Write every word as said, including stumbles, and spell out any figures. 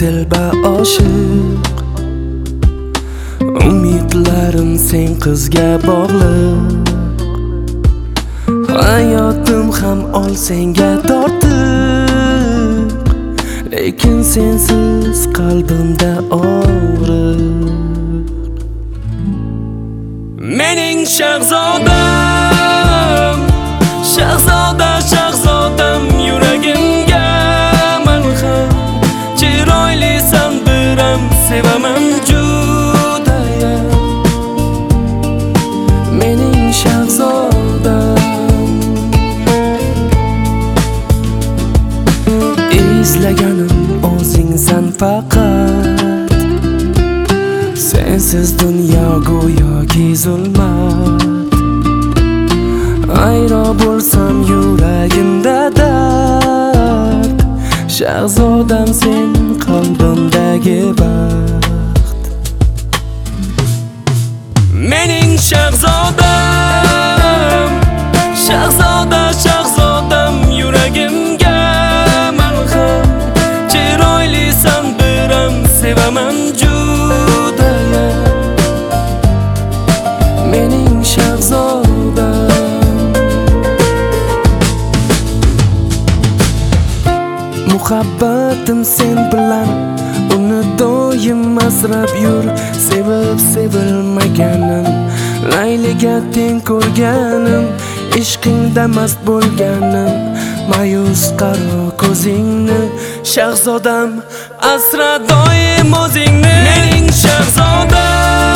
dilba oshiq, umidlarim sen qizga bog'liq. Hayotim ham ol senga tortiq, lekin sensiz qalbimda og'riq. Mening shahzodam, shahzoda shahzodam, yuragimga malham. Chiroylisan biram, sevaman judayam. Mening shahzodam, izlaganim o'zingsan faqat. Sensiz dunyo go'yoki zulmat. Ayro bo'lsam yuragimda dard, shahzodam sen qalbimdagi baxt. Mening shahzodam, shahzoda shahzodam, yuragimga malham. Chiroylisan biram, sevaman judayam. Mening shahzodam, muhabbatim sen bilan uni doim asrab yur. Sevib sevilmaganim, layliga teng ko'rganim, ishqingda mast bo'lganim. Mayus qaro ko'zingni, shahzodam, asra doim o'zingni. Mening shahzodam,